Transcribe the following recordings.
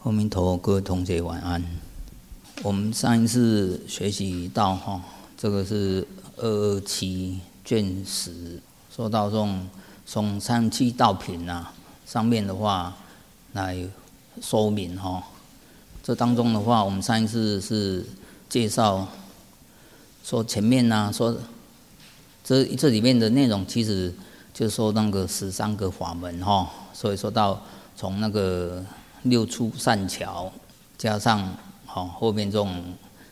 阿弥陀佛，各位同学晚安。我们上一次学习到这个是227卷10，说到这种从三七道品上面的话来说明这当中的话，我们上一次是介绍说前面说这里面的内容，其实就说那个13个法门所以说到从那个6出善巧，加上后面这种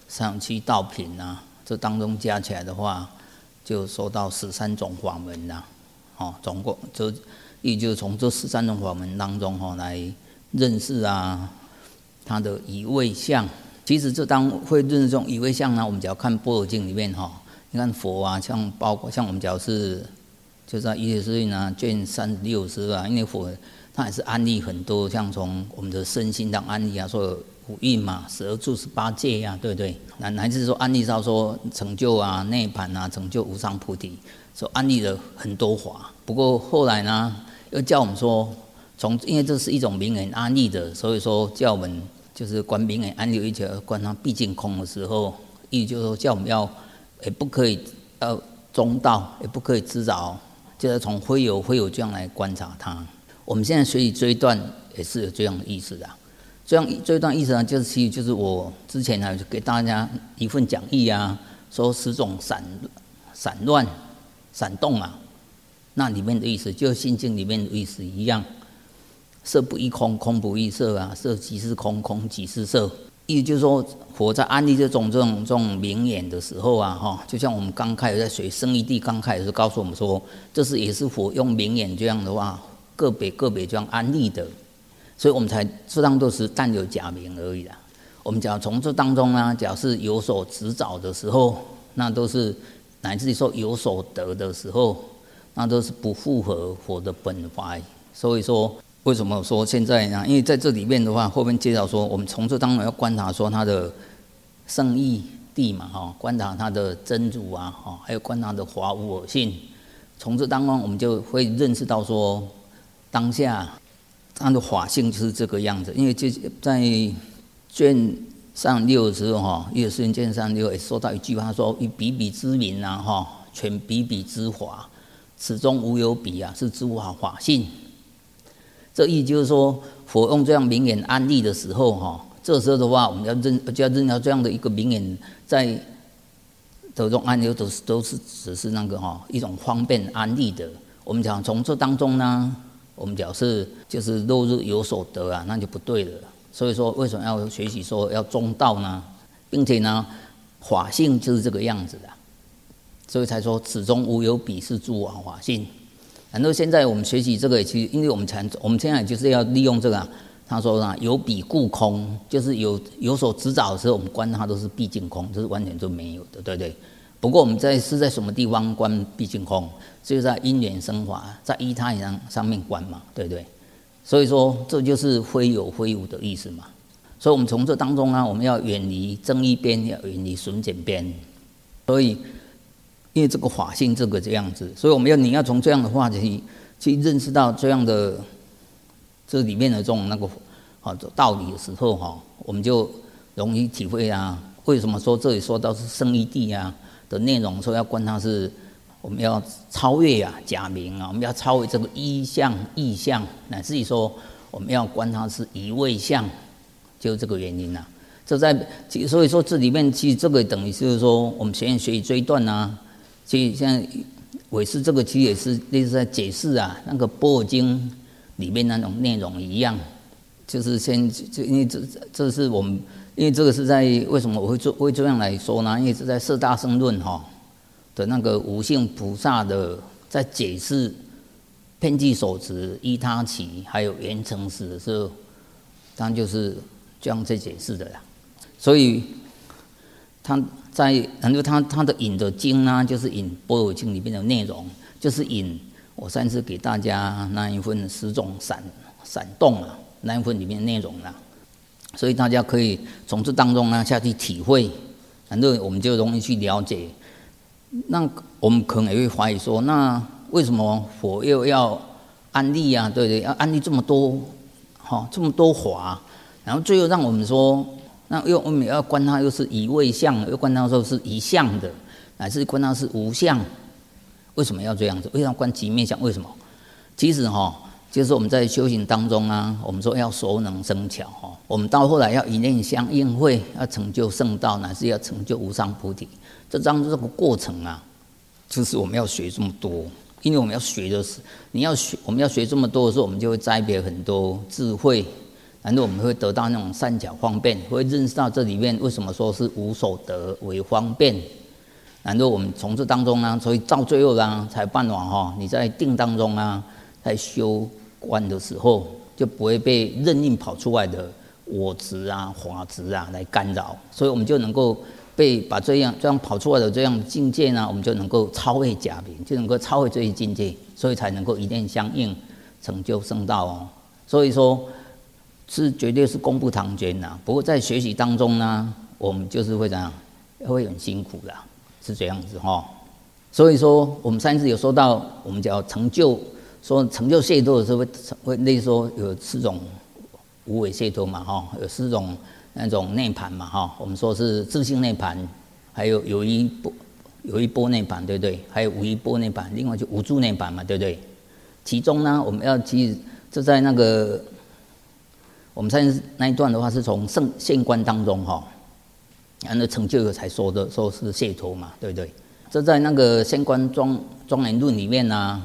37道品这当中加起来的话，就说到13种法门总共也就是从这13种法门当中来认识它的以位相。其实这当会认识这种以位相我们只要看《般若经》里面你看佛像包括像我们只要是就在《一切师运》卷36师因为佛他也是安立很多，像从我们的身心当安立说有五蕴12处18界对不对？乃至说安立到说成就涅槃成就无上菩提，所以安立了很多法。不过后来又叫我们说，因为这是一种名言安立的，所以说叫我们就是观名言安立，而且观它毕竟空的时候，意思就是说叫我们也不可以要中道，也不可以知着，就是从非有这样来观察它。我们现在学习这一段也是有这样的意思这一段意思就是我之前就给大家一份讲义说10种散乱闪动那里面的意思就心经里面的意思一样，色不异空，空不异色色即是空，空即是色。意思就是说，佛在安立这种名言的时候就像我们刚开始在学生义谛刚开始就告诉我们说，这是也是佛用名言这样的话个别这样安立的，所以我们才这当都是但有假名而已我们只要从这当中假如是有所执找的时候，那都是乃至于说有所得的时候，那都是不符合佛的本法。所以说为什么说现在因为在这里面的话，后面介绍说我们从这当中要观察说它的圣义谛观察它的真如还有观察它的法无我性。从这当中我们就会认识到说当下它的法性就是这个样子。因为在卷36的时候《一切师运》卷36也说到一句话，他说以比比之名全比比之法，此中无有比是诸法性。这意就是说，佛用这样名言安立的时候这时候的话，我们要认到这样的一个名言在这种安立都是只是那个一种方便安立的。我们讲从这当中我们讲就是落入有所得那就不对了。所以说为什么要学习说要中道呢？并且法性就是这个样子所以才说此中无有比是诸法性。很多现在我们学习这个，其实因为我们现在就是要利用这个他说有比故空，就是有所执找的时候，我们观它都是毕竟空，就是完全都没有的，对不对？不过我们是在什么地方观毕竟空？就是在因缘生法，在依他上面观嘛，对不对？所以说这就是非有非无的意思嘛。所以我们从这当中我们要远离增益边，要远离损减边。所以因为这个法性这样子，所以你要从这样的话题去认识到这样的这里面的这种道理的时候我们就容易体会为什么说这里说到是圣义谛的内容，说要观它是我们要超越假名我们要超越这个依相异相，乃至于说我们要观它是一位相，就是这个原因所以说这里面其实这个等于就是说我们学习这一段其实现在唯识这个其实也是类似在解释那个《般若经》里面那种内容一样，就是因为这是我们，因为这个是在为什么我会这样来说呢？因为是在《摄大乘论》的那个无性菩萨的在解释遍计所执、依他起还有缘成实的时候，当然就是这样在解释的所以他的引的经就是引《般若经》里面的内容，就是引我上次给大家那一份10种闪动那一份里面的内容所以大家可以从这当中下去体会，然后我们就容易去了解。那我们可能也会怀疑说，那为什么佛又要安立对不对？要安立这么多法， 然后最后让我们说，那我们要观它又是以位相，又观它说是一相的，乃至观它是无相。为什么要这样子？为什么要观即灭相？为什么？其实就是我们在修行当中啊，我们说要熟能生巧我们到后来要一念相应会，要成就圣道，乃至要成就无上菩提。这个过程啊，就是我们要学这么多，因为我们要学的是，我们要学这么多的时候，我们就会栽培很多智慧，然后我们会得到那种善巧方便，会认识到这里面为什么说是无所得为方便。然后我们从这当中呢，所以到最后呢，才办法你在定当中啊，在修观的时候，就不会被任意跑出来的我执啊、法执啊来干扰，所以我们就能够把这样跑出来的这样的境界呢，我们就能够超越假名，就能够超越这些境界，所以才能够一念相应，成就圣道所以说，是绝对是功不唐捐呐。不过在学习当中呢，我们就是会怎样，会很辛苦的。是这样子所以说我们上次有说到，我们叫成就，说成就解脱的时候会类似说有4种无为解脱嘛有4种那种涅槃嘛我们说是自性涅槃，还有一波涅槃，对不对？还有无一波涅槃，另外就无住涅槃嘛，对不对？其中呢，我们要其实就在那个我们上次那一段的话，是从现观当中然后成就才说是解脱嘛，对不对？这在那个《现观庄严论》里面呢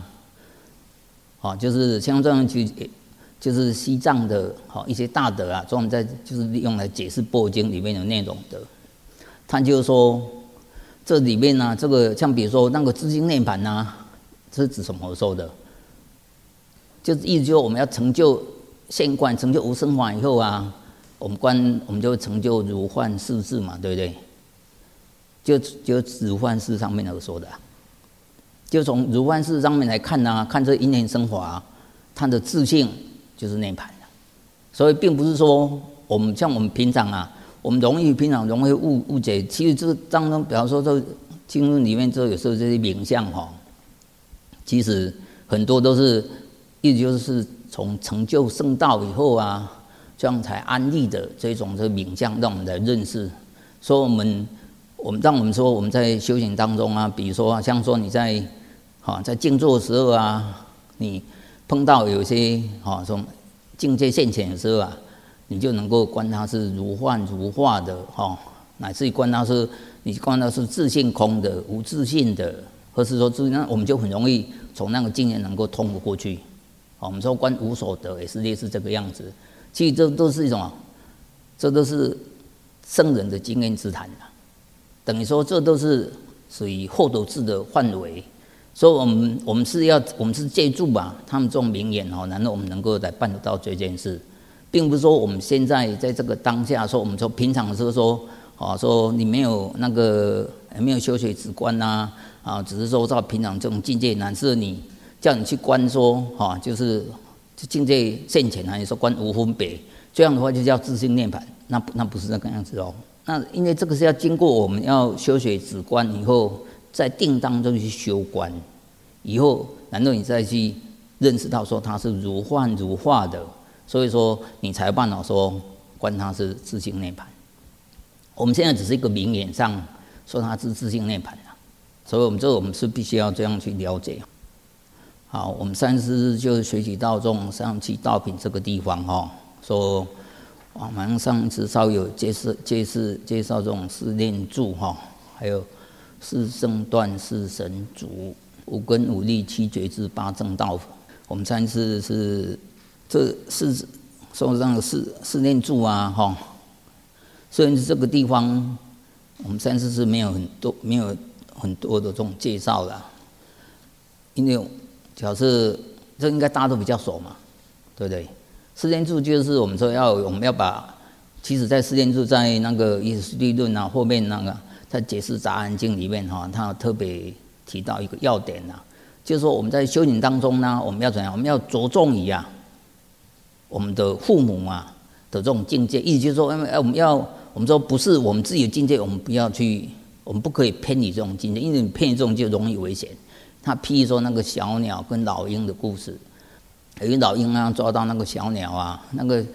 就是《现观庄严论》就是西藏的一些大德啊，专门在就是用来解释《般若经》里面的内容的。他就是说，这里面呢，这个像比如说那个自性涅槃这是指什么时候的？就是意思就是我们要成就现观，成就无生法以后啊。我们就会成就如幻世智嘛，对不对？就如幻世上面而说的就从如幻世上面来看看这因缘生法它的自性就是涅槃所以并不是说像我们平常我们平常容易误解。其实这当中，比方说这经论里面有时候这些名相其实很多都是意思就是从成就圣道以后这样才安立的这种名相，让我们来认识。所以让我们说我们在修行当中比如说像说你在静坐的时候你碰到有些从境界现前的时候你就能够观它是如幻如化的乃至于观它是自性空的、无自性的，或是说那我们就很容易从那个境界能够通不过去。我们说观无所得也是类似这个样子。其实这都是一种这都是圣人的经验之谈等于说这都是属于后头智的范围。所以我们是借助他们这种名言然后我们能够来办得到这件事，并不是说我们现在在这个当下说我们说平常的时候说你没有没有修学止观只是说照平常这种境界，乃至你叫你去观说就是境界现前你说观无分别，这样的话就叫自性涅槃，那不是那个样子那因为这个是要经过我们要修学止观以后，在定当中去修观，以后然后你再去认识到说它是如幻如化的，所以说你才有办法说观它是自性涅槃。我们现在只是一个名言上说它是自性涅槃所以我们是必须要这样去了解。好，我们上次就学习到这种上期道品这个地方说我们上次稍有介绍这种四念住还有四圣断、四神足、五根五力、七觉智、八正道。我们上次是这说这个四念住虽然这个地方我们上次是没有很多的这种介绍的，因为假设这应该大家都比较熟嘛，对不对？四念住就是我们说我们要把，其实在四念住在那个依实地论后面那个在解释杂含经里面他特别提到一个要点就是说我们在修行当中呢，我们要怎样？我们要着重于我们的父母的这种境界，意思就是说我们说不是我们自己的境界，我们不可以偏离这种境界，因为你偏离这种就容易危险。他譬如说那个小鸟跟老鹰的故事，有一老鹰抓到那个小鸟那个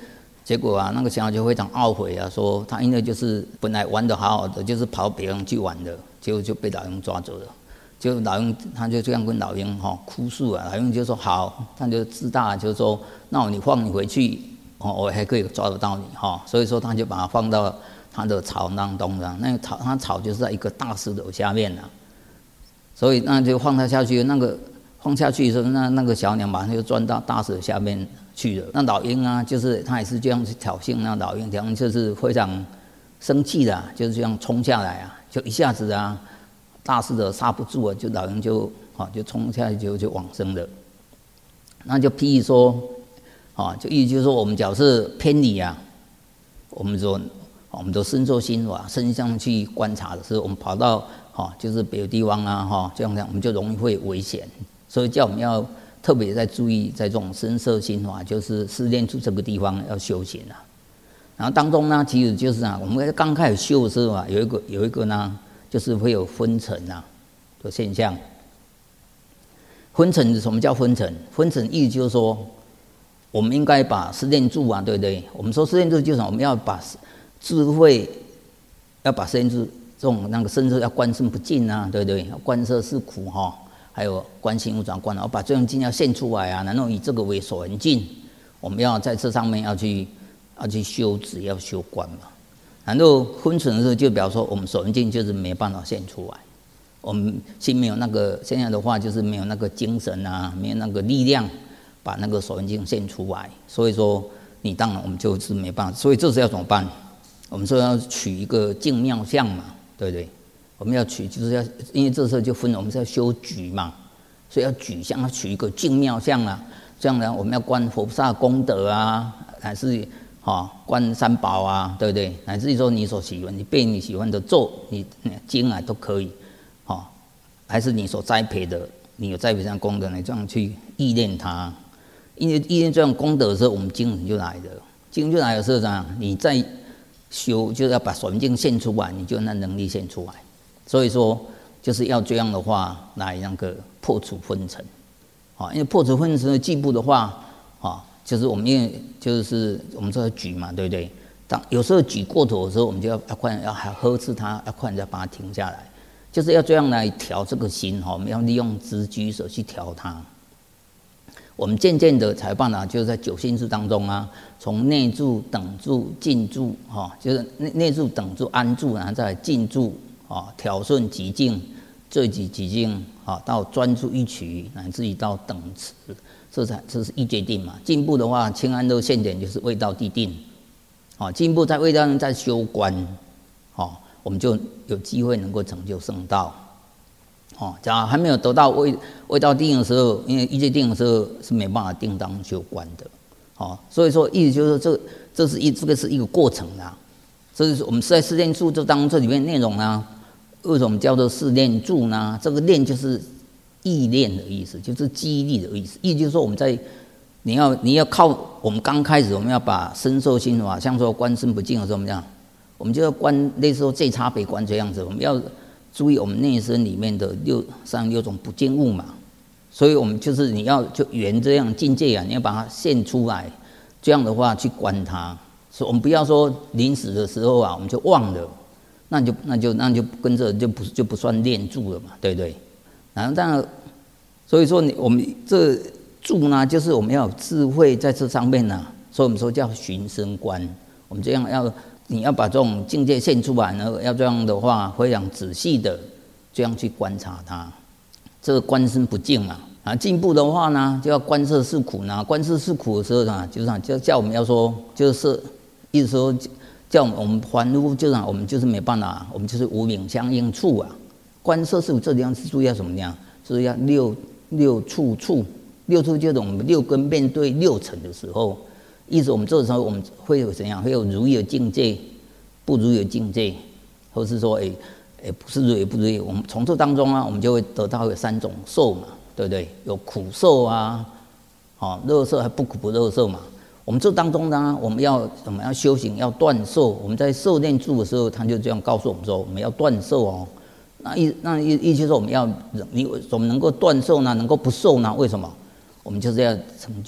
结果啊，那个小孩就非常懊悔啊，说他因为就是本来玩得好好的，就是跑别人去玩的，结果就被老鹰抓走了。就老鹰他就这样跟老鹰哭诉啊，老鹰就说好，他就自大，就说那你放你回去，我还可以抓得到你所以说他就把它放到他的巢当中了。那个巢，他巢就是在一个大石头下面啊，所以那就放它下去，那个放下去的时候，那个小鸟马上就钻到大石头下面去了。那老鹰啊，就是他也是这样去挑衅，那老鹰就是非常生气的就是这样冲下来啊，就一下子啊，大石头刹不住啊，就老鹰就冲下去就往生了。那就譬如说就意思就是说，我们假设偏离啊，我们的身受心法身上去观察的时候，我们跑到就是别的地方啊这样我们就容易会危险。所以叫我们要特别在注意，在这种身受心法，就是试炼处这个地方要修行啊。然后当中呢，其实就是我们刚开始修的时候有一个呢，就是会有昏沉的现象。昏沉，什么叫昏沉？昏沉意思就是说，我们应该把试炼处对不对？我们说试炼处就是我们要把智慧，要把试炼处这种那个身受要观身不净对不对？要观色是苦还有观心无转观，把这种境要现出来然后以这个为所缘境，我们要在这上面要去修止，要修观嘛。然后昏沉的时候，就表示说我们所缘境就是没办法现出来，我们心没有那个，现在的话就是没有那个精神没有那个力量把那个所缘境现出来，所以说你当然我们就是没办法。所以这时要怎么办？我们说要取一个净妙相嘛，对不对？我们要取，就是要，因为这时候就分，我们是要修举嘛，所以要举相，要取一个净妙相这样呢，我们要观佛菩萨功德还是观三宝对不对？乃至于说你所喜欢，你背你喜欢的咒，你经都可以还是你所栽培的，你有栽培这样功德，你这样去意念它。因为意念这样功德的时候，我们精神就来了。精神就来的时候你在修，就是要把所缘境现出来，你就那能力现出来。所以说，就是要这样的话来那个破除昏沉，因为破除昏沉的进步的话，就是我们因为就是我们说举嘛，对不对？当有时候举过头的时候，我们就要快要呵斥它，要快点把它停下来，就是要这样来调这个心我们要利用直举手去调它。我们渐渐的才办法，就是在九心术当中从内住、等住、静住就是内住、等住、安住，然后再来静住。调顺极静，最极极静到专注一取，乃至于到等持，这是一决定嘛。进步的话，清安乐现点就是未到地定，进步在未到在修观，我们就有机会能够成就圣道。假如还没有得到未到地定的时候，因为一决定的时候是没办法定当修观的，所以说意思就是说这个是一个过程这是我们在试炼处这当中这里面内容为什么叫做试炼住呢？这个炼就是意练的意思，就是记忆力的意思。意思就是说我们在你要靠我们刚开始我们要把身受心法，像说观身不净的时候，我们就要观类似说最差别观这样子，我们要注意我们内身里面的36种不净物嘛。所以我们就是你要就圆这样境界你要把它现出来，这样的话去观它。所以我们不要说临死的时候我们就忘了。那就跟着就不算练住了嘛，对不对？然后当然，所以说我们这住呢，就是我们要有智慧在这上面所以我们说叫寻声观。我们这样你要把这种境界现出来呢，要这样的话非常仔细的这样去观察它。这个观身不净嘛进步的话呢，就要观色是苦观色是苦的时候就叫我们要说，就是意思说。叫我们凡夫，我们就是没办法，我们就是无明相应处观色是这地方是注意要什么样？就是要六处，六处就是我们六根面对六尘的时候，意思我们这个时候我们会有怎样？会有如意的境界，不如意的境界，或是说不是如意不如意。我们从这当中我们就会得到有3种受嘛，对不对？有苦受乐受还不苦不乐受嘛。我们这当中呢，我们要修行，要断受。我们在受念住的时候，他就这样告诉我们说，我们要断受那意思就是我们能够断受呢，能够不受呢？为什么？我们就是要成就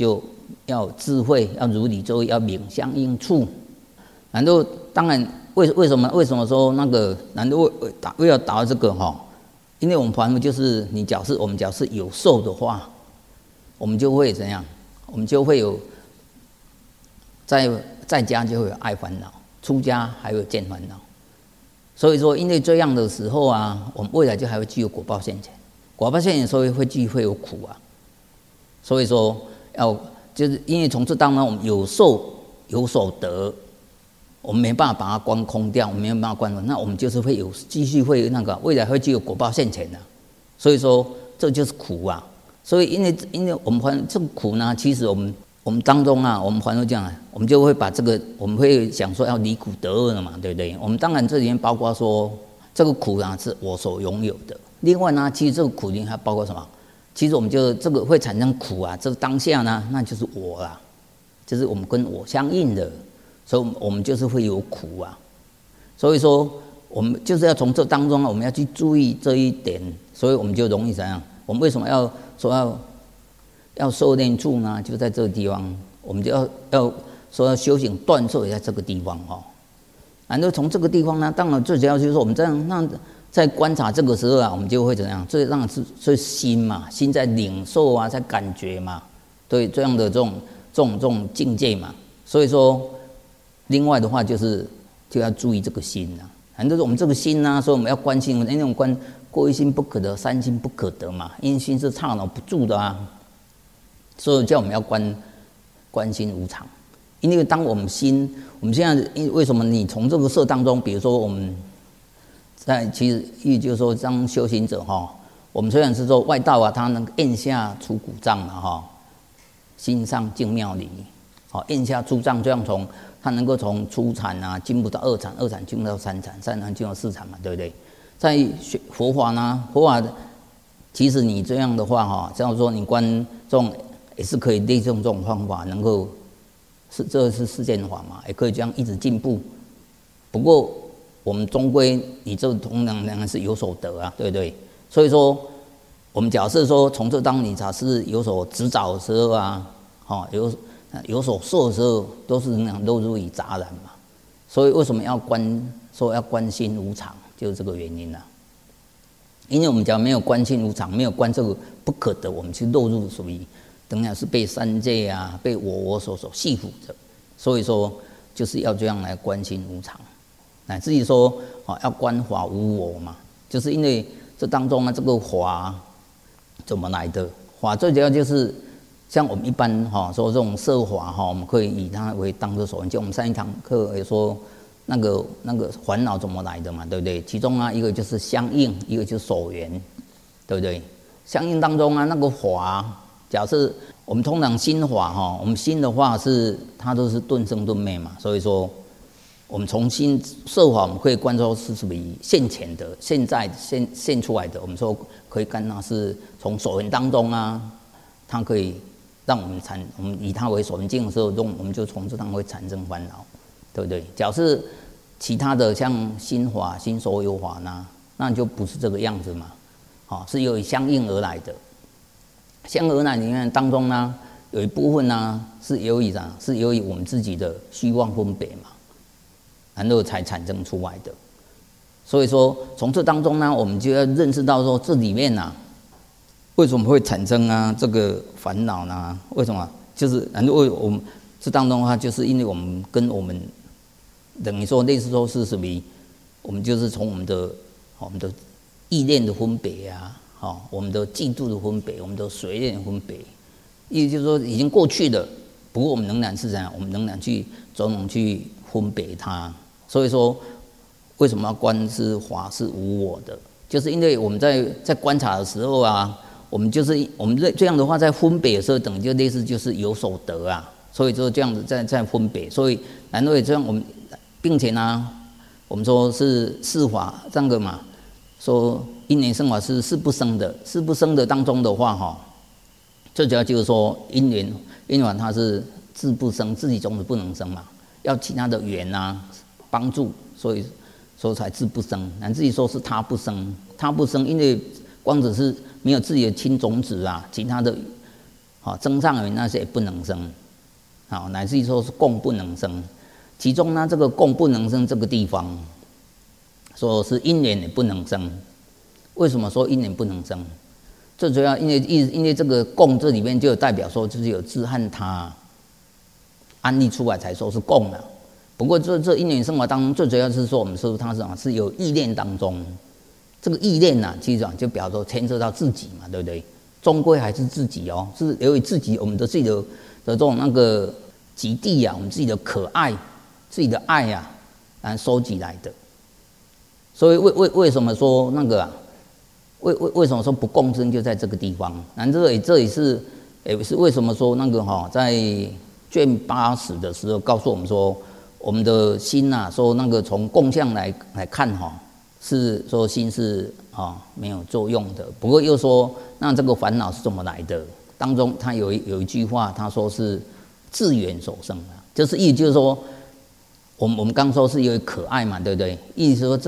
要智慧，要如理作意，要名相应处。然后当然为什么说那个？然后为了达到这个哈，因为我们凡夫就是我们假设有受的话，我们就会怎样？我们就会有在家就会有爱烦恼，出家还有见烦恼。所以说，因为这样的时候啊，我们未来就还会具有果报现前。果报现前，所以会有苦啊。所以说，就是因为从这当中，我们有受有所得，我们没办法把它观空掉，我们没有办法观空，那我们就是会继续会那个未来会具有果报现前的。所以说，这就是苦啊。所以因为我们这个苦呢，其实我们当中啊，我们凡夫这样，我们就会把这个，我们会想说要离苦得乐了嘛，对不对？我们当然这里面包括说，这个苦啊是我所拥有的。另外呢，其实这个苦里面还包括什么？其实我们就这个会产生苦啊，这个当下呢，那就是我啦，就是我们跟我相应的，所以我们就是会有苦啊。所以说，我们就是要从这当中啊，我们要去注意这一点，所以我们就容易怎样？我们为什么要受练处呢？就在这个地方，我们就要说要修行断受，也在这个地方哈。然后从这个地方呢，当然最主要就是说我们这样在观察这个时候啊，我们就会怎样？最让是心嘛，心在领受啊，在感觉嘛，对这样的这种境界嘛。所以说，另外的话就要注意这个心啊。反正我们这个心呢，所以我们要观心，因为我们观过一心不可得，三心不可得嘛，因为心是刹那不住的啊。所以叫我们要观心无常，因为当我们现在为什么你从这个色当中，比如说我们其实意就是说，当修行者哈，我们虽然是说外道啊，他能咽下除苦障了哈，心上净妙理，好咽下除障，这样他能够从初禅啊进步到二禅，二禅进步到三禅，三禅进入到四禅嘛，对不对？在佛法呢，佛法其实你这样的话哈，这样说你观这种也是可以利用这种方法，能够这是世间法嘛，也可以这样一直进步。不过我们终归你这同样是有所得啊，对不对？所以说我们假设说从这当你才是有所执照的时候啊，有所受的时候，都是那样落入于杂染嘛。所以为什么要观心无常，就是这个原因啊。因为我们假如没有观心无常，没有观这个不可得，我们就落入属于等下是被三界啊，被我所系缚着。所以说就是要这样来观心无常。乃至于说要观法无我嘛，就是因为这当中呢，这个法怎么来的？法最主要就是像我们一般说这种色法我们可以以它为当作所缘。就我们上一堂课也说那个烦恼怎么来的嘛，对不对？其中啊一个就是相应，一个就是所缘，对不对？相应当中啊那个法，假设我们通常心法我们心的话它都是顿生顿灭嘛，所以说。我们从心色法，我们可以观说是属于现前的、现在现出来的。我们说可以看到是从所缘当中啊，它可以让我们以它为所缘境的时候，我们就从这当中会产生烦恼，对不对？假设其他的像心法、心所有法呢，那就不是这个样子嘛，是由于相应而来的。相应而来里面当中呢，有一部分呢是由于我们自己的虚妄分别嘛。然后才产生出来的，所以说从这当中呢，我们就要认识到说这里面啊，为什么会产生这个烦恼呢？为什么？就是然后我们这当中的话，就是因为我们跟我们等于说类似说是什么？我们就是从我们的意念的分别啊，我们的嫉妒的分别，我们的随念的分别，意思就是说已经过去了，不过我们仍然是怎样？我们仍然去种种去分别它。所以说，为什么要观是法是无我的？就是因为我们在观察的时候啊，我们这样的话，在分别的时候，等于就类似就是有所得啊。所以就这样子在分别，所以然后也这样我们，并且呢，我们说是四法这样的嘛，说因缘生法是事不生的，事不生的当中的话最主要就是说因缘法它是自不生，自己种子不能生嘛，要其他的缘帮助，所以才自不生。乃至于说是他不生，因为光只是没有自己的亲种子啊，其他的增上缘那些也不能生，乃至于说是供不能生。其中呢，这个供不能生这个地方，说是因缘也不能生。为什么说因缘不能生？最主要因为这个供这里面就有代表说就是有自和他安立出来才说是供了。不过这因缘生活当中，最主要是说我们说它是有意念当中，这个意念其实就表示说牵涉到自己嘛，对不对？终归还是自己哦，是由于自己我们的自己的这种那个极地我们自己的可爱、自己的爱来收集来的。所以为什么说那个为什么说不共生就在这个地方？那这也是为什么说那个在卷80的时候告诉我们说，我们的心说那个从共相来看是说心是没有作用的。不过又说那这个烦恼是怎么来的？当中他有一句话，他说是自缘所生的，就是意思就是说，我们刚说是有可爱嘛，对不对？意思说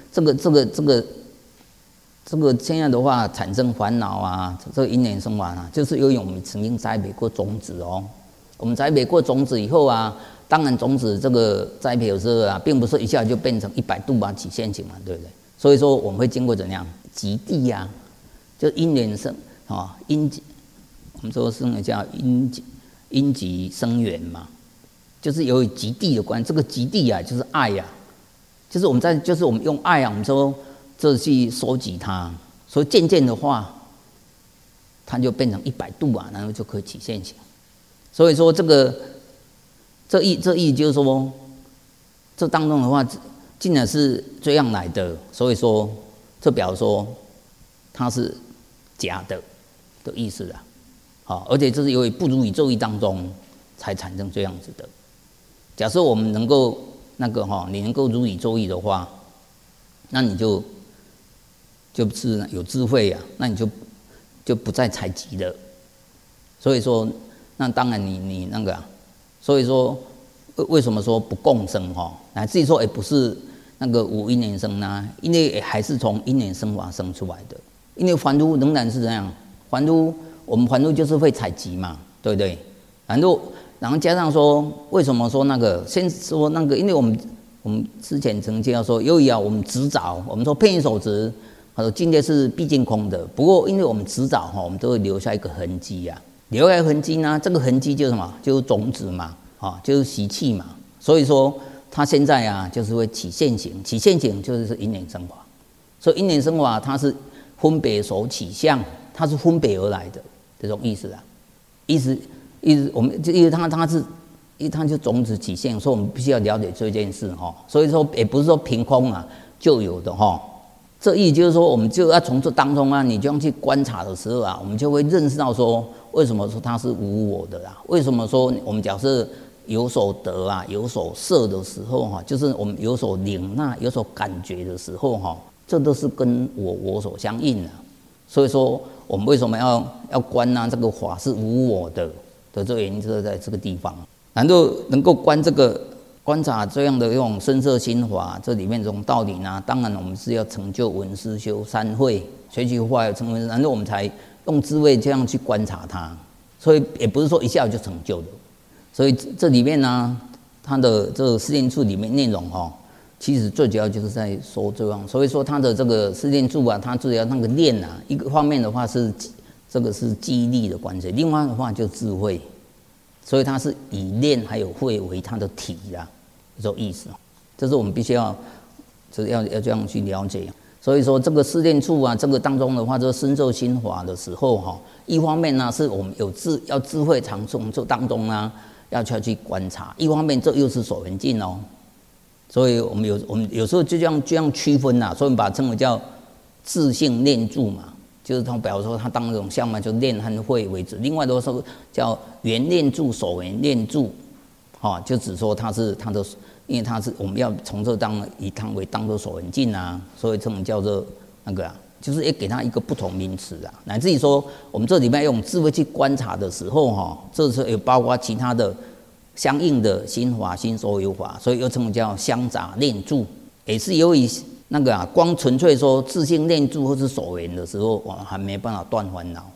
这个现在的话产生烦恼这个因缘生活就是由于我们曾经栽培过种子哦。我们栽培过种子以后当然种子这个栽培的时候并不是一下就变成100度起现行嘛，对不对？所以说我们会经过怎样极地就因缘生因，我们说是那叫因极生缘嘛，就是由于极地的关系。这个极地就是爱就是我们用爱我们说这去收集它，所以渐渐的话，它就变成100度然后就可以起现行。所以说这意就是说，这当中的话，竟然是这样来的，所以说这表示说它是假的意思而且这是由于不如宇宙意当中才产生这样子的。假设我们能够你能够如宇宙意的话，那你就是有智慧那你就不再采集了。所以说，那当然你那个所以说为什么说不共生乃至于说也不是那个无因缘生因为还是从因缘生法生出来的。因为凡夫仍然是这样，我们凡夫就是会采集嘛，对不对？然后加上说，为什么说先说因为我们之前曾经要说，由于我们执着，我们说遍于所执，境界是毕竟空的。不过因为我们执着我们都会留下一个痕迹留下痕迹呢，这个痕迹就是什么？就是种子嘛，就是习气嘛。所以说它现在就是会起现行，起现行就是因缘生法。所以因缘生法它是分别所起相，它是分别而来的这种意思意思我们就因为它就种子起现，所以我们必须要了解这件事所以说也不是说凭空就有的这意思就是说，我们就要从这当中你这样去观察的时候我们就会认识到说，为什么说它是无我的为什么说我们假设有所得有所摄的时候就是我们有所领纳、有所感觉的时候这都是跟我所相应的。所以说，我们为什么要观这个法是无我的这个原因，就是在这个地方。然后能够观察这样的一种深色心法，这里面这种道理呢，当然我们是要成就闻思修三慧，学习化要成为，然后我们才用智慧这样去观察它。所以也不是说一下就成就的。所以这里面呢，它的这个释念处里面内容其实最主要就是在说这样。所以说它的这个释念处它最主要那个念一个方面的话是这个是记忆力的关系，另外的话就智慧。所以它是以念还有慧为它的体这种意思。这是我们必须要这样去了解。所以说这个释念处这个当中的话，这个深受心法的时候一方面呢是我们要智慧常从这当中要去观察，一方面这又是所缘境所以我们有时候就这样区分所以我们把它称为叫自性念住嘛，就是它表示说它当那种相嘛，就念和慧为止。另外的话叫缘念住、所缘念住，就只说它的，因为它是我们要从这以它为当作所缘境所以这种叫做那个就是也给它一个不同名词乃至于说我们这里面用智慧去观察的时候这是也包括其他的相应的心法、心所有法，所以又称为叫相杂念住，也是由于那个光纯粹说自性念住或是所缘的时候，我还没办法断烦恼。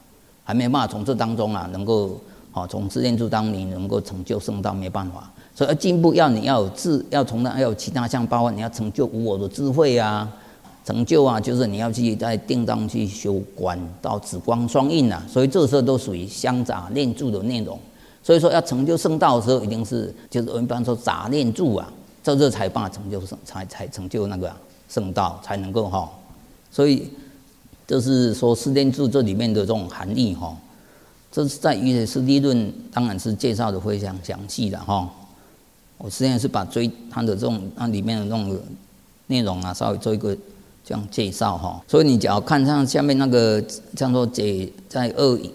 还没办法从这当中啊，能够从四念处当你能够成就圣道，没办法。所以要进步，你要有要从那要有其他像包括你要成就无我的智慧啊，成就啊，就是你要去在定当去修观到紫光双印啊，所以这时候都属于相杂念住的内容。所以说要成就圣道的时候，一定是就是我们一般说杂念住啊，这才办法成就才成就那个圣道，才能够所以就是说四念住这里面的这种含义这是在《瑜伽师地论》当然是介绍的非常详细的我实际上是把它的这种它里面的这种内容啊，稍微做一个这样介绍所以你只要看上下面那个像说在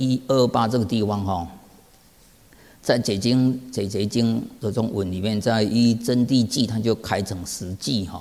21228这个地方在解结经的这种文里面，在依真谛记，它就开成10句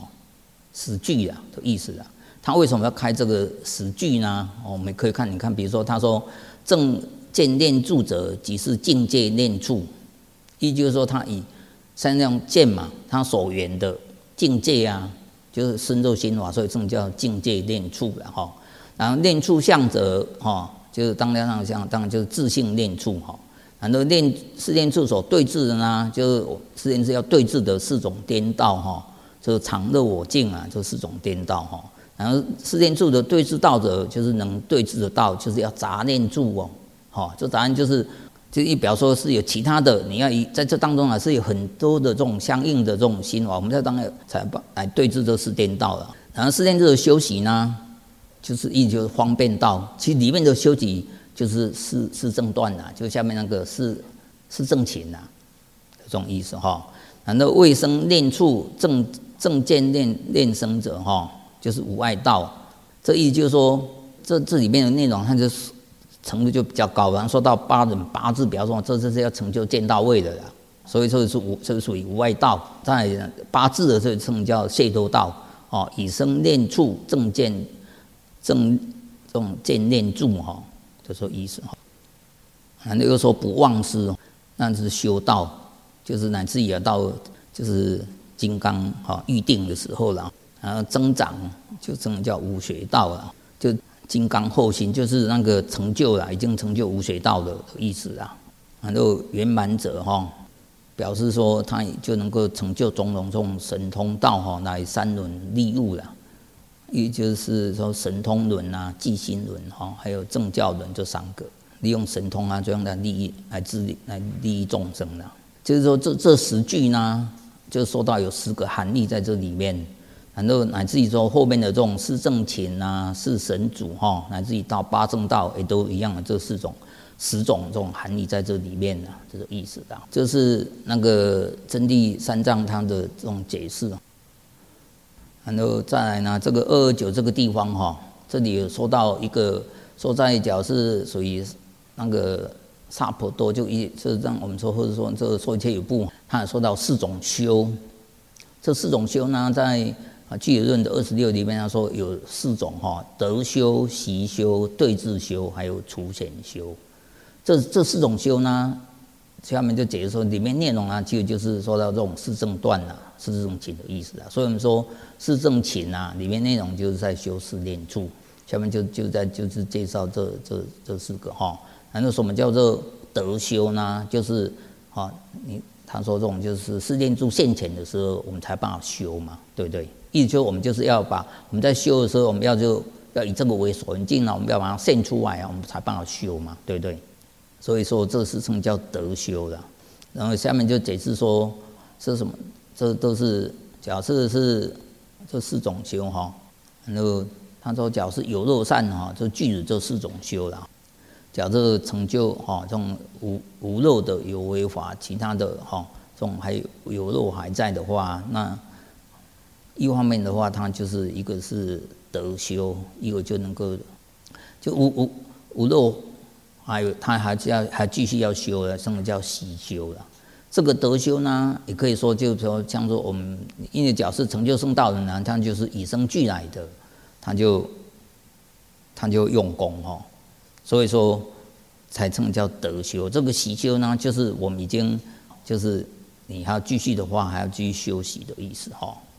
10句的意思啦。他为什么要开这个10句呢？我们可以看，你看，比如说他说正见念住者，即是境界念处，意就是说他以像那种见嘛，他所缘的境界啊，就是身肉心法，所以这种叫境界念处了然后念处相者就是当然就是自性念处然后四念处所对治的呢，就是四念处要对治的4种颠倒就是常乐我净啊，这4种颠倒然后四念处的对治道者，就是能对治的道，就是要杂念住这杂念就是一表说是有其他的，你要在这当中是有很多的这种相应的这种心法，我们在当然才来对治这4颠倒了。然后四念处的修习呢，就是就是方便道，其实里面的修习就是四正断啦，就下面那个四正勤啦，这种意思然后未生念处正见念生者就是无碍道，这意思就是说这里面的内容，它就是程度就比较高。然后说到八字，比方说这是要成就见到位的啦，所以说这是属于无碍道。在8字的这称叫解脱道以生念处正见这种见念住就说意思然后又说不忘失，那是修道，就是乃至于到就是金刚预定的时候了。然后增长就真的叫无学道了，就金刚后心，就是那个成就了，已经成就无学道的意思啦。然后圆满者表示说他就能够成就种种这种神通道来3轮利物啦。也就是说神通轮啊、寂心轮还有正教轮这3个，利用神通啊这样来利益众生啦。就是说这10句呢，就说到有10个含义在这里面。然后乃至于说后面的这种四正勤啊、四神主乃至于到8正道也都一样的，这10种这种含义在这里面这个意思的。这是那个真谛三藏他的这种解释。然后再来呢，这个229这个地方这里有说到一个说在角是属于那个萨婆多，就是让我们说或者说这个说一切有部，他有说到4种修。这4种修呢，在俱论的26里面，他说有4种得修、习修、对治修，还有除显修。这4种修呢，下面就解释说，里面内容呢，其实就是说到这种四正断四正勤的意思所以我们说四正勤里面内容就是在修四念处。下面就是介绍这4个然后什么叫做得修呢？就是他说这种就是四念处现前的时候，我们才办法修嘛，对不对？意思就是我们就是要把我们在修的时候，我们要以这个为所缘境我们要把它现出来我们才办法修嘛，对不对？所以说这是称叫得修的。然后下面就解释说这是什么，这都是假设是这4种修然后他说假设有漏善就具有这4种修了。假设成就这种无漏的有为法，其他的这种还有漏还在的话，那一方面的话，它就是一个是得修，一个就能够就无漏，还有它还继续要修了，什么叫习修了？这个得修呢，也可以说就是说，像说我们因为假设成就圣道的人，他就是与生俱来的，他就用功所以说才称叫得修。这个习修呢，就是我们已经就是你还要继续的话，还要继续修习的意思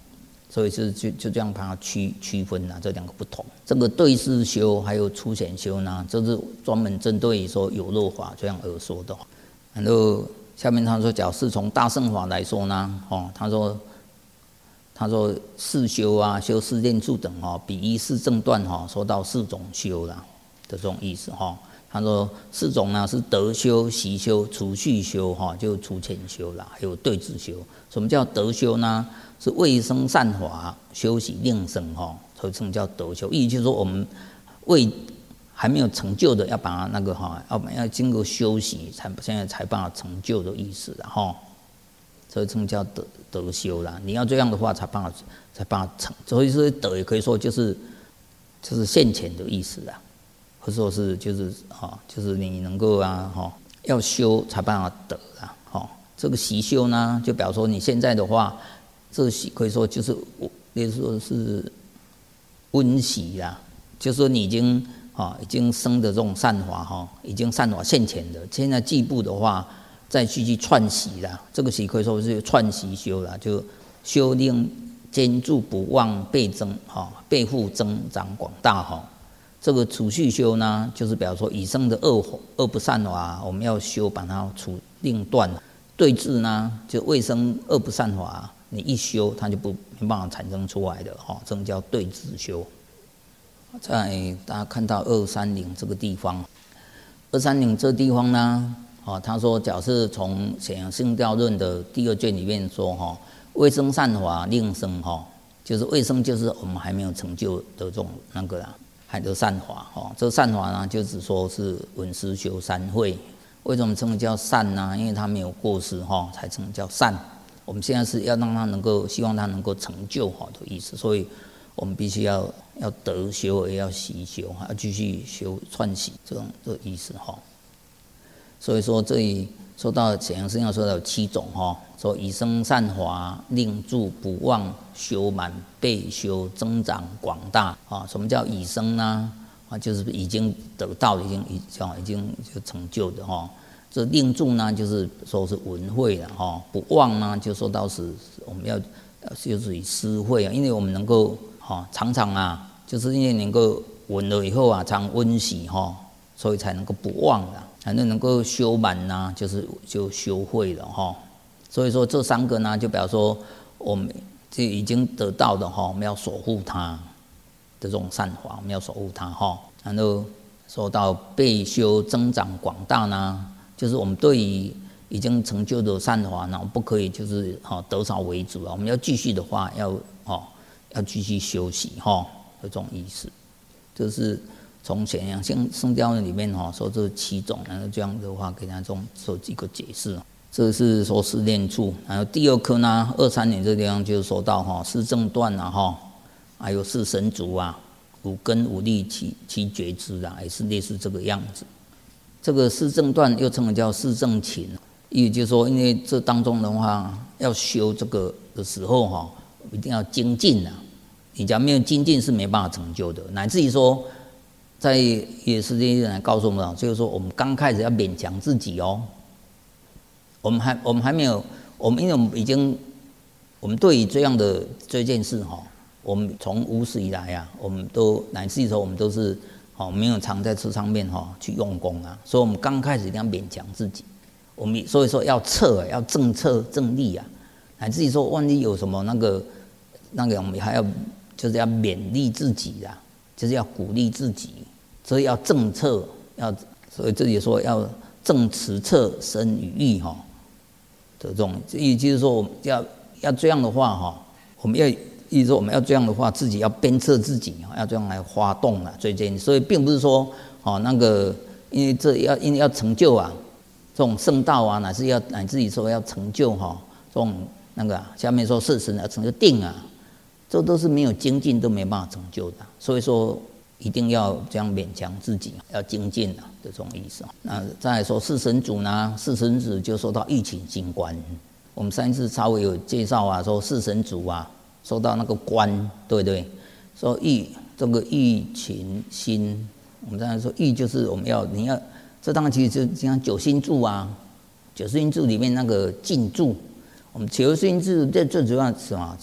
所以就这样把它区分这两个不同。这个对治修还有粗显修呢，这是专门针对说有漏法这样而说的。然后下面他说，假设从大乘法来说呢，他说四修啊，修四念处等比依四正断说到四种修啦的这种意思他说四种呢是德修、习修、除续修就除浅修啦，还有对治修。什么叫德修呢？是未生善法，修习令生所以称叫德修。意思就是说我们还没有成就的，要把它要经过修习现在才办法成就的意思啦所以称叫德修啦。你要这样的话才办法成。所以说德也可以说就是现前的意思啦。或者说是就是你能够要修才办法得啦这个习修呢，就表示说你现在的话，这个可以说就是说是温习啦，就是说你已经生的这种善法已经善法现前的，现在进步的话，再去串习啦。这个习可以说是串习修啦，就修令坚住不忘倍复增长广大这个除续修呢，就是表示说已生的恶不善法，我们要修把它除令断。对治呢，就未生恶不善法，你一修它就没办法产生出来的这种叫对治修。在大家看到230这个地方，230这个地方呢，他说假设从显扬性调论的第2卷里面说未生善法令生就是未生就是我们还没有成就的这种还得善法这个善法呢，就只说是闻思修三慧。为什么称为叫善呢？因为它没有过失才称为叫善。我们现在是要让它希望它能够成就的意思，所以我们必须要得修，也要习修，要继续修串习这个意思所以说这里说到显扬性要说到有7种说已生善法，令住不忘，修满倍修，增长广大什么叫已生呢？就是已经得到，已经就成就的这令住呢，就是说是闻慧了不忘呢，就说到是我们要就是以思慧因为我们能够常常就是因为能够闻了以后常温习所以才能够不忘了，才能够修满呢，就修慧了所以说这3个呢，就表示说我们就已经得到的我们要守护它的这种善法，我们要守护它然后说到倍修增长广大呢，就是我们对于已经成就的善法呢，不可以就是得少为主我们要继续的话要继续修习这种意思。这是从显扬性调论里面说这7种，然后这样的话给大家做几个解释。这是说四念处，然后第2科呢230这个地方就是说到四正断还有四神足五根五力七觉知也是类似这个样子。这个四正断又称为叫四正勤，意思就是说，因为这当中的话要修这个的时候一定要精进你假如没有精进是没办法成就的，乃至于说在也是这些人告诉我们就是说我们刚开始要勉强自己我们还没有，因为我们对于这件事我们从无始以来我们都乃至于说我们都是没有常在这上面去用功所以我们刚开始一定要勉强自己，我们所以说要要正策正力乃至于说万一有什么那个我们还要就是要勉励自己就是要鼓励自己，所以要正策所以这里说要正持策身与意的这种意思，就是说我们要这样的话我们意思说我们要这样的话，自己要鞭策自己要这样来发动最近，所以并不是说因为要成就这种圣道乃至于说要成就这种下面说四神要成就定这都是没有精进都没办法成就的，所以说一定要这样勉强自己，要精进的这种意思。那再来说四神主呢，四神主就说到欲勤心观，我们上一次稍微有介绍说四神主说到那个观，对不对？说这个欲勤心，我们刚才说欲就是你要，这当然其实就像九心住九心住里面那个静住，我们九心住最主要是什么？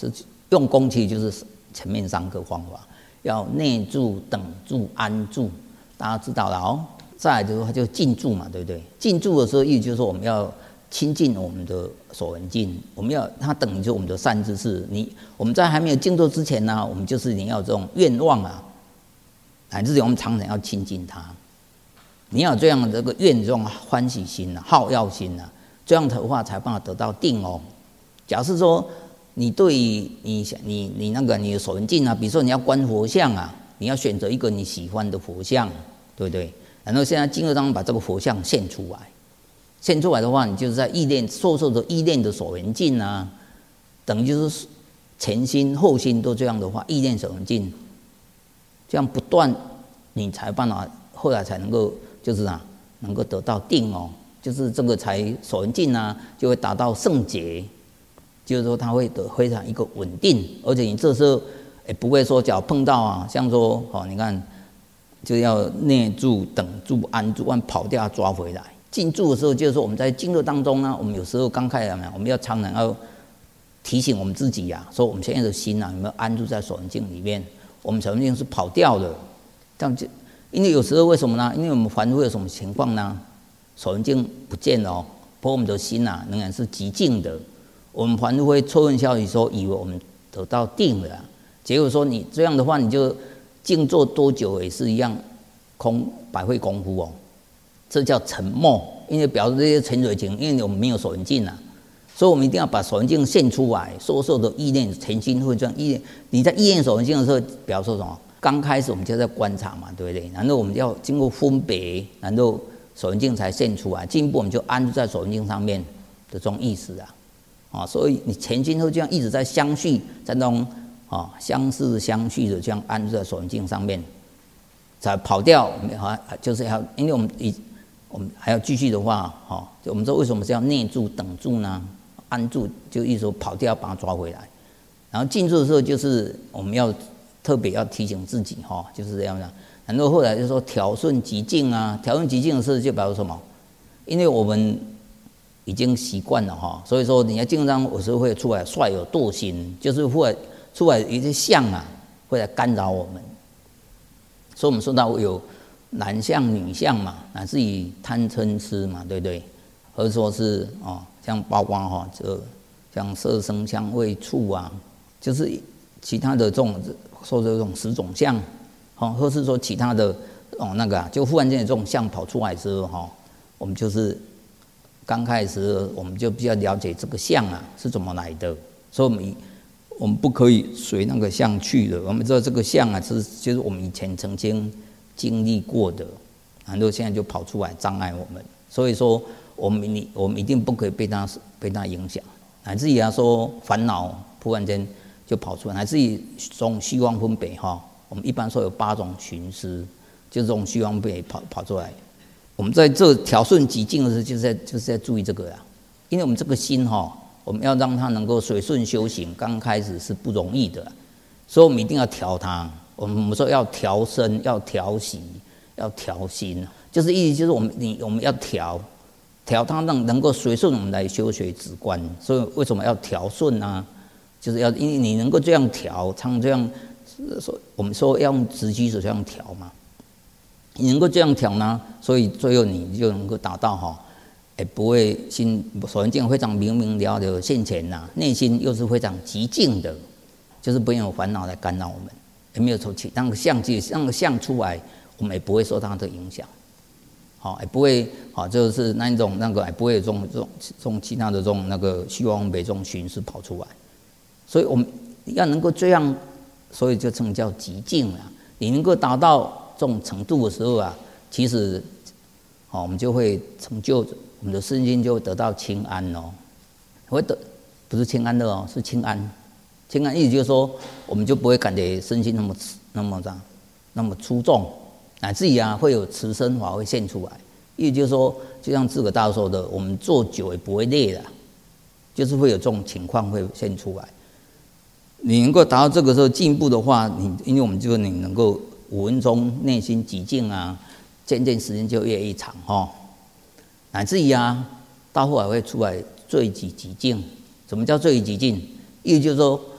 用功其实就是前面3个方法，要内住、等住、安住，大家知道了哦。再来就是就静住嘛，对不对？静住的时候，意思就是说我们要亲近我们的所闻境，我们要它等于就是我们的善知识。我们在还没有静坐之前呢，我们就是你要有这种愿望啊，乃至于我们常常要亲近它。你要有这样的这个愿，这种欢喜心啊、好要心啊，这样的话才办法得到定哦。假设说你对于你那个你的所闻境啊，比如说你要观佛像啊，你要选择一个你喜欢的佛像，对不对？然后现在静坐当中把这个佛像现出来，现出来的话，你就是在意念受的意念的所闻境啊，等于就是前心后心都这样的话，意念所闻境，这样不断，你才办法后来才能够就是能够得到定哦，就是这个才所闻境啊，就会达到圣洁，就是说它会得非常一个稳定，而且你这时候也不会说只要碰到啊，像说你看就要内住、等住、安住，跑掉抓回来。静住的时候，就是说我们在静坐当中呢，我们有时候刚开始我们要常常要提醒我们自己说我们现在的心有没有安住在所闻境里面？我们所闻境是跑掉的，这样就因为有时候为什么呢？因为我们凡夫有什么情况呢？所闻境不见了不过我们的心仍然是极静的。我们凡夫会错认消息说，以为我们得到定了结果说你这样的话，你就静坐多久也是一样白费功夫这叫沉默，因为表示这些沉水情，因为我们没有所闻境所以我们一定要把所闻境现出来，所的意念前心会这样意念。你在意念所闻境的时候，表示什么？刚开始我们就在观察嘛，对不对？然后我们要经过分别，然后所闻境才现出来。进一步我们就安住在所闻境上面的这种意思所以你前心后这样一直在相续，在那种相似相续的这样安住在所闻境上面，才跑掉。就是因为我们还要继续的话我们说为什么是要内住、等住呢？安住就意思说跑掉把它抓回来。然后静住的时候，就是我们要特别要提醒自己就是这样的。然后后来就说调顺极静调顺极静的时候就表示什么？因为我们已经习惯了所以说你在静坐当中有时候会出来率有惰心，就是会出来一些相会来干扰我们。所以我们说到有男相、女相嘛，乃至于贪嗔痴嘛，对不对？或者说是像包括像色声香味触就是其他的这种说的这种10种相或是说其他的就忽然间这种相跑出来之后我们就是刚开始我们就比较了解这个相是怎么来的，所以我们不可以随那个相去的。我们知道这个相就是我们以前曾经经历过的，然后现在就跑出来障碍我们。所以说我们一定不可以被它影响，乃至于说烦恼忽然间就跑出来，乃至于这种虚妄分别我们一般说有8种寻思，就是这种虚妄分别跑出来。我们在这调顺极静的时候，就是在注意这个因为我们这个心我们要让它能够随顺修行，刚开始是不容易的，所以我们一定要调它。我们说要调身，要调息，要调心，就是意思就是我们要调它，能够随顺我们来修学止观。所以为什么要调顺呢？就是因为你能够这样调，常这样我们说要用直居手这样调嘛，你能够这样调呢，所以最后你就能够达到不会所闻境非常明明了了现前内心又是非常极静的，就是不会有烦恼来干扰我们，也没有说那个相出来，我们也不会受它的影响，也不会就是那一种也不会有这种其他的这种虚妄分别这种寻思跑出来，所以我们要能够这样，所以就称叫极静你能够达到这种程度的时候其实我们就会成就我们的身心就会得到清安不是清安的是清安。清安意思就是说，我们就不会感觉身心那么粗重，乃至于会有慈身法会现出来。意思就是说，就像智可大说的，我们坐久也不会累的，就是会有这种情况会现出来。你能够达到这个时候进步的话，因为我们你能够5分钟内心极静渐渐时间就越长乃至于到后来会出来最极静。什么叫最极静？意思就是说，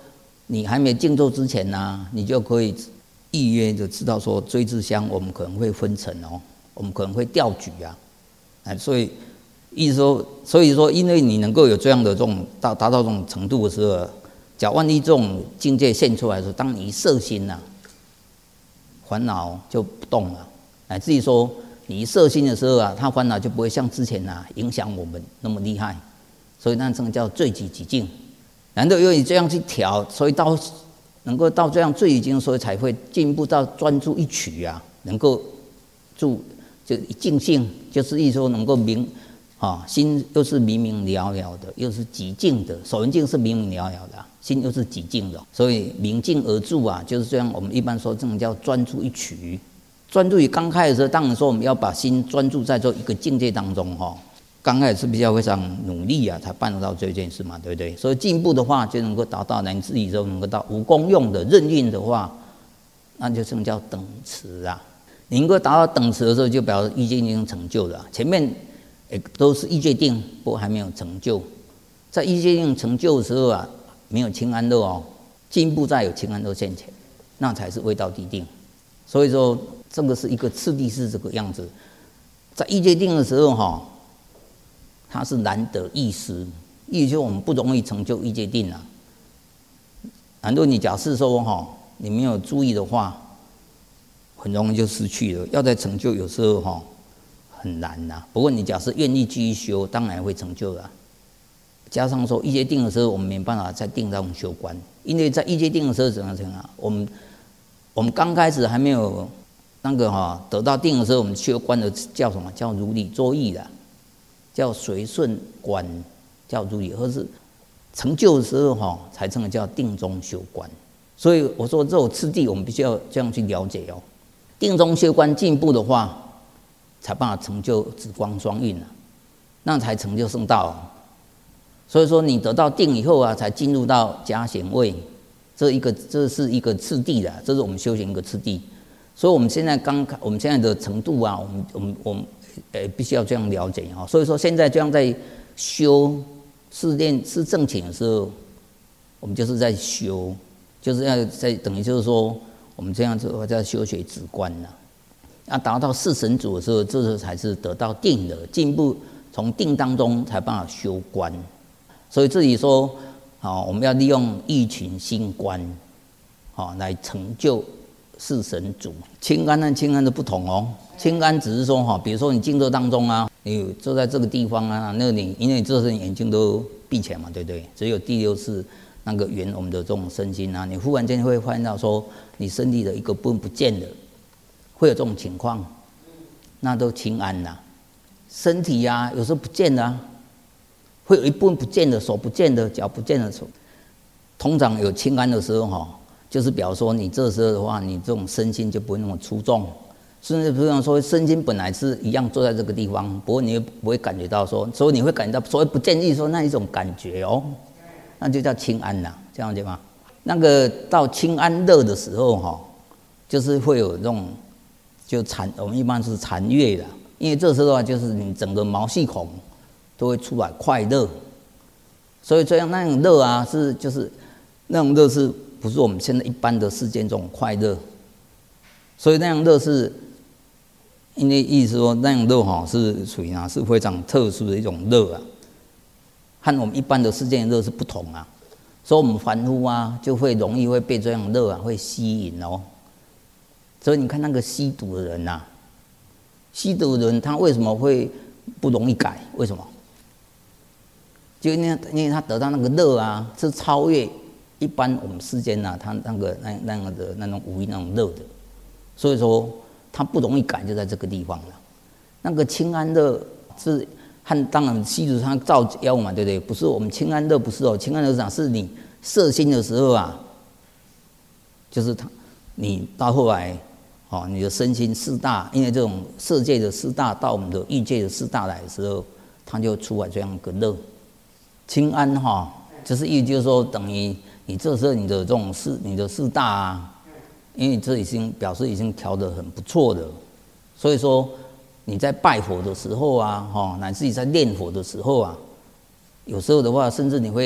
你还没静坐之前呢，你就可以预约的知道说追志香我们可能会分层哦，我们可能会调举啊，所以意思说，因为你能够有这样的这种达到这种程度的时候，假万一这种境界现出来的时候，当你一摄心烦恼就不动了，乃至于说你一摄心的时候他烦恼就不会像之前影响我们那么厉害，所以那这个叫罪己己境。难道由你这样去调，所以能够到这样罪己境，所以才会进一步到专注一取能够就净性，就是意思说能够心又是明明了了的，又是极静的。手缘境是明明了了的，心又是极静的，所以明静而住就是这样。我们一般说这种叫专注一取。专注于刚开始的时候，当然说我们要把心专注在这一个境界当中刚开始是比较非常努力才办得到这件事嘛，对不对？所以进步的话，就能够达到乃至于能够到无功用的任运的话，那就这叫等持你能够达到等持的时候，就表示意界定成就了。前面都是意界定，不过还没有成就。在意界定成就的时候没有清安乐进一步再有清安乐现前，那才是未到地定。所以说，这个是一个次第是这个样子。在意界定的时候它是难得易失，意思就是我们不容易成就意界定难道你假设说你没有注意的话，很容易就失去了。要再成就，有时候很难不过你假设愿意继续修，当然会成就了。加上说意界定的时候，我们没办法再定那种修观，因为在意界定的时候怎样我们刚开始还没有那个得到定的时候，我们修观的叫什么？叫如理作意叫随顺观，叫如理，或是成就的时候才称的叫定中修观。所以我说这种次第，我们必须要这样去了解定中修观进步的话，才办法成就紫光双运那才成就圣道所以说你得到定以后才进入到加贤位，这是一个次第这是我们修行一个次第。所以我们现在的程度我们必须要这样了解所以说现在这样在修试炼是正寝的时候，我们就是在修，就是要在等于就是说我们这样子在修学止观要达到四神组的时候，这时候才是得到定的进步，从定当中才办法修观。所以这里说我们要利用一群心观来成就四神组。清安和清安的不同清安只是说比如说你静坐当中你坐在这个地方那你因为你这时候眼睛都闭起来嘛，对不对？只有第六是那个圆我们的这种身心你忽然间会发现到说你身体的一个部分不见了，会有这种情况，那都清安身体有时候不见了会有一部分不见的，手不见的，脚不见的手。通常有清安的时候就是表示说你这时候的话，你这种身心就不会那么出众，甚至不是说身心本来是一样坐在这个地方，不过你不会感觉到说，所以你会感觉到所谓不见意说那一种感觉那就叫清安这样对吗？那个到清安乐的时候就是会有这种我们一般是禅悦因为这时候就是你整个毛细孔都会出来快乐，所以这样那种乐就是那种乐是不是我们现在一般的世间这种快乐？所以那样乐是，因为意思说那样乐是属于是非常特殊的一种乐和我们一般的世间乐是不同所以我们凡夫就会容易会被这样乐会吸引所以你看那个吸毒的人吸毒的人他为什么会不容易改？为什么？就因为他得到那个乐是超越一般我们世间他那样的那种无意那种乐的，所以说他不容易改，就在这个地方了。那个清安乐是和当然吸毒他造妖嘛，对不对？不是我们清安乐，不是清安乐是你摄心的时候就是你到后来你的身心四大，因为这种色界的四大到我们的欲界的四大来的时候，它就出来这样一个乐。清安就是意思就是说，等于你这时候你的这种你的四大因为这已经表示已经调得很不错的，所以说你在拜佛的时候乃至于在念佛的时候有时候的话，甚至你会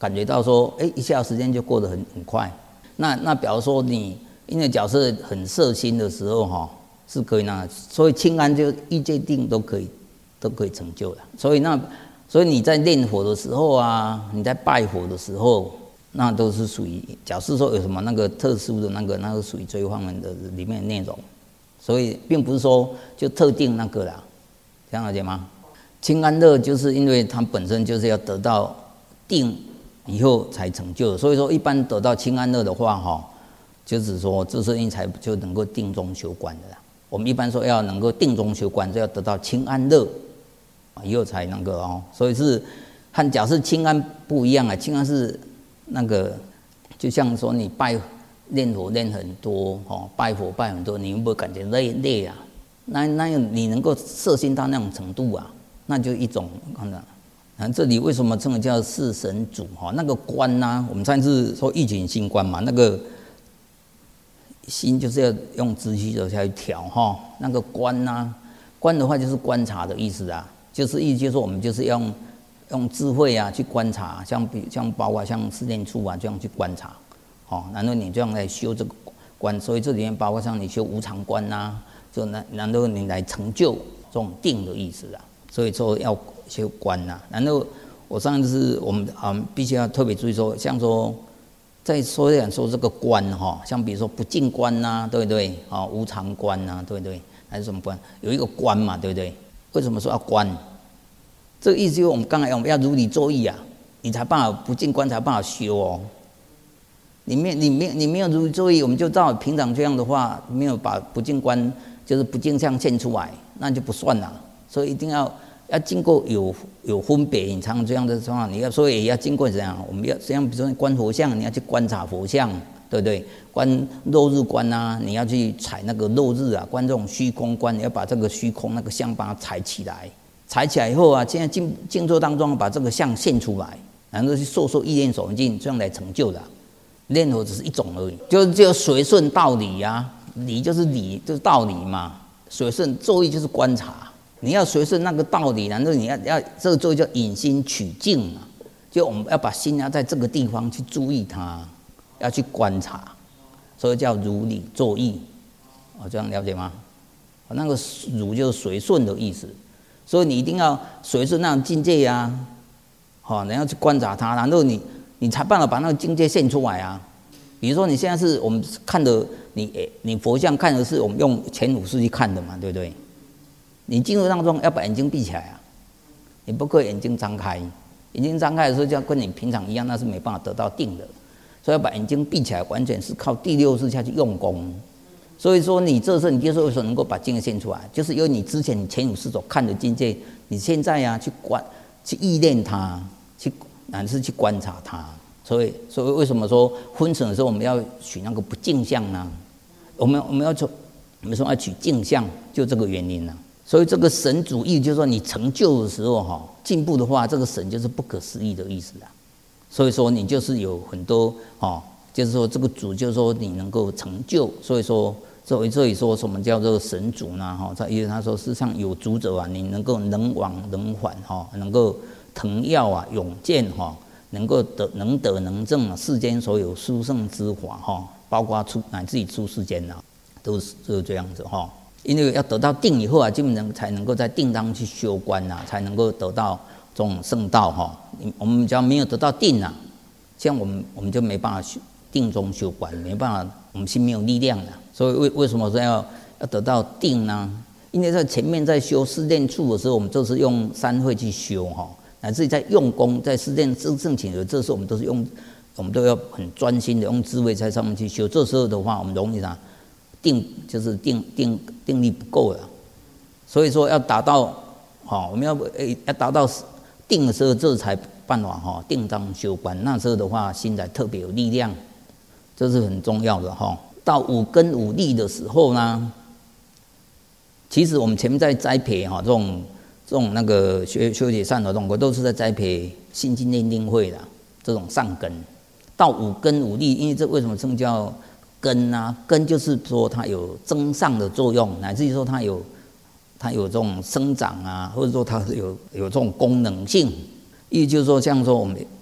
感觉到说，一下时间就过得很快。那比如说你因为假设很摄心的时候哈，是可以那，所以清安就欲界定都可以成就的。所以你在念佛的时候啊，你在拜佛的时候，那都是属于假设说有什么那个特殊的那个属于追放门的里面的内容。所以并不是说就特定那个啦，这样了解吗？清安乐就是因为它本身就是要得到定以后才成就的，所以说一般得到清安乐的话哈，就是说自身因才就能够定中修观的啦。我们一般说要能够定中修观，就要得到清安乐以后才那个哦。所以是和假设清安不一样啊，清安是那个就像说你念佛念很多拜佛拜很多，你有没有感觉累啊？那你能够摄心到那种程度啊，那就一种看到。这里为什么称为叫四神主那个观啊，我们上次说一品心观嘛，那个心就是要用直须手下去调那个观啊，观的话就是观察的意思啊，就是意思就是说我们就是要用智慧啊去观察，像包括像四念处啊这样去观察。然后你这样来修这个观，所以这里面包括像你修无常观啊，就然后你来成就这种定的意思啊。所以说要修观啊。然后我上次我们必须要特别注意说，像说在说这个观像比如说不净观呐，对不对？无常观呐，对不对？还是什么观？有一个观嘛，对不对？为什么说要观？这个意思就是我们刚才我们要如理作意啊，你才办法不净观才办法修哦。你没有如理作意，我们就照平常这样的话，没有把不净观就是不净相现出来，那就不算了。所以一定要经过有分别，你才能这样的状况。你要所以也要经过怎样？我们要这样，比如说观佛像，你要去观察佛像，对不对？观落日观啊，你要去采那个落日啊，观这种虚空观，你要把这个虚空那个像把它采起来，采起来以后啊，现在静坐当中把这个像现出来，然后去受意念守静，这样来成就的。念佛只是一种而已，就随顺道理啊，理就是道理嘛，随顺作意就是观察，你要随顺那个道理，然后你要这个作意叫引心取境啊，就我们要把心要在这个地方去注意它，要去观察，所以叫如理作意，这样了解吗？那个如就是随顺的意思，所以你一定要随顺那种境界啊，你要去观察它，然后你才办法把那个境界现出来啊。比如说你现在是我们看的你佛像看的是我们用前五识去看的嘛，对不对？你进入当中要把眼睛闭起来啊，你不可以眼睛张开，眼睛张开的时候就要跟你平常一样，那是没办法得到定的，所以要把眼睛闭起来，完全是靠第六识下去用功。所以说你这时候你就是为什么能够把境界现出来，就是因为你之前你前五识所看的境界，你现在啊去意念它，乃至去观察它。所以为什么说分层的时候我们要取那个不净相呢？我们说要取净相，就这个原因呢。所以这个神主义就是说你成就的时候进步的话，这个神就是不可思议的意思啦。所以说你就是有很多就是说这个主就是说你能够成就，所以说这里说什么叫做神主呢？因为他说世上有主者啊，你能够能往能返能够腾耀啊永健能够能得能证世间所有殊胜之法包括乃至于出世间都是这样子因为要得到定以后啊，基本上才能够在定当去修观才能够得到这种圣道我们只要没有得到定像我们就没办法定中修观，没办法，我们心没有力量所以为什么说要得到定呢？因为在前面在修四念处的时候，我们都是用三慧去修乃至于在用功，在四念正请的这时候，我们都要很专心的用智慧在上面去修。这时候的话，我们容易就是定力不够了。所以说要达到我们要达到定的时候，这才办法定当修观。那时候的话，心才特别有力量，这是很重要的到五根五力的时候呢，其实我们前面在栽培这种那个修解善的动作，都是在栽培心经念定慧的这种善根。到五根五力，因为这为什么称叫根啊？根就是说它有增上的作用，乃至于说它有这种生长或者说它有这种功能性。意思就是说，像说我们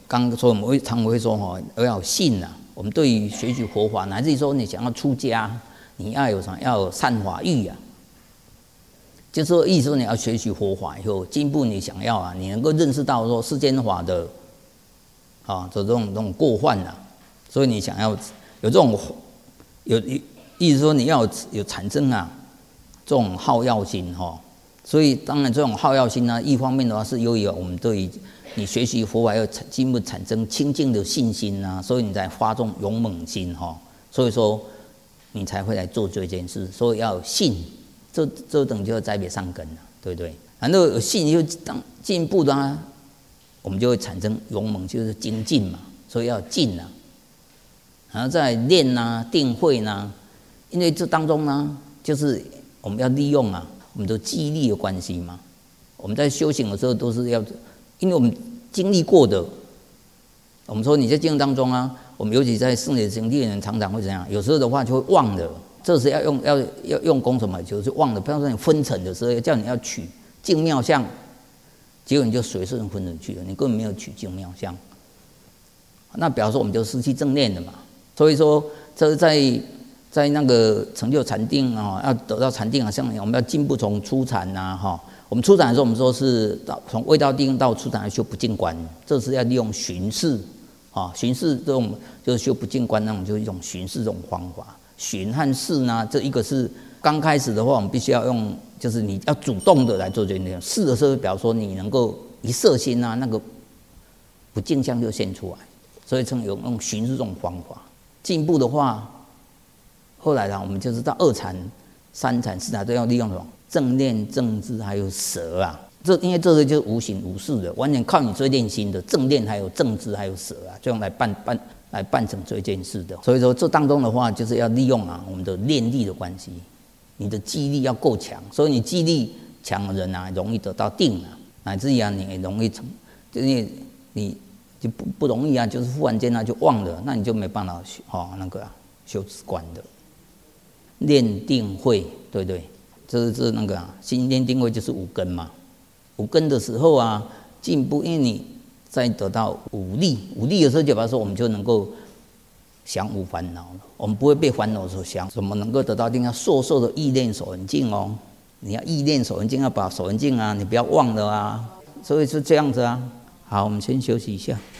刚说我们常会说要有信啊。我们对于学习佛法，乃至于说你想要出家，你要有什么？要有善法欲啊。就是说，意思说你要学习佛法以后进步，你想要啊，你能够认识到说世间法的这种过患啊，所以你想要有这种意思说你要有产生啊这种好药心所以当然这种好药心呢，一方面的话是由于我们对于你学习佛法要进一步产生清净的信心啊，所以你才发动勇猛心所以说你才会来做这件事，所以要有信。这等就要栽培上根了，对不对？然后有信就当进步的话，我们就会产生勇猛，就是精进嘛，所以要进啊。然后再练啊、定慧呢，因为这当中呢，就是我们要利用啊我们的记忆力的关系嘛。我们在修行的时候都是要，因为我们经历过的，我们说你在经历当中啊，我们尤其在圣者经历的人常常会怎样？有时候的话就会忘了。这是要用功什么？就是忘了。比方说你分层的时候，叫你要取净妙相，结果你就随顺分层去了，你根本没有取净妙相。那比方说我们就失去正念了嘛。所以说，这是在那个成就禅定要得到禅定像我们要进步从初禅我们初禅的时候，我们说是从未到定到初禅来修不净观，这是要利用巡视巡视这种就是修不净观那种，就是一种巡视这种方法。巡和视呢，这一个是刚开始的话，我们必须要用，就是你要主动的来做这件事。视的时候，表示说你能够一摄心那个不净相就现出来，所以称用巡视这种方法。进步的话，后来呢，我们就知道二禅、三禅、四禅都要利用什么正念、正知还有舍啊。因为这个就是无形无事的，完全靠你最练心的正念还有正知还有舍啊，这样来办成这件事的。所以说这当中的话，就是要利用我们的念力的关系，你的记忆力要够强，所以你记忆力强的人容易得到定乃至于你也容易就是你就不容易就是忽然间就忘了，那你就没办法修止观的。练定慧，对不对？这是那个心练定慧就是五根嘛。五根的时候进步，因为你在得到五力的时候，就比方说我们就能够降无烦恼了，我们不会被烦恼所降。怎么能够得到定？要烁烁的意念守恒境你要意念守恒境，要把守恒境你不要忘了所以是这样子好，我们先休息一下。